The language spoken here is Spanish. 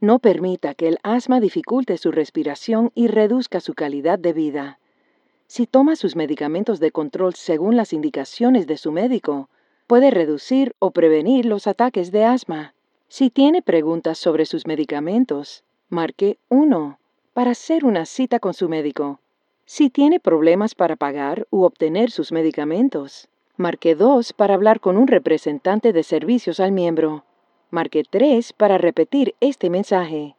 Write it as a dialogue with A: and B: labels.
A: No permita que el asma dificulte su respiración y reduzca su calidad de vida. Si toma sus medicamentos de control según las indicaciones de su médico, puede reducir o prevenir los ataques de asma. Si tiene preguntas sobre sus medicamentos, marque 1 para hacer una cita con su médico. Si tiene problemas para pagar u obtener sus medicamentos, marque 2 para hablar con un representante de servicios al miembro. Marque 3 para repetir este mensaje.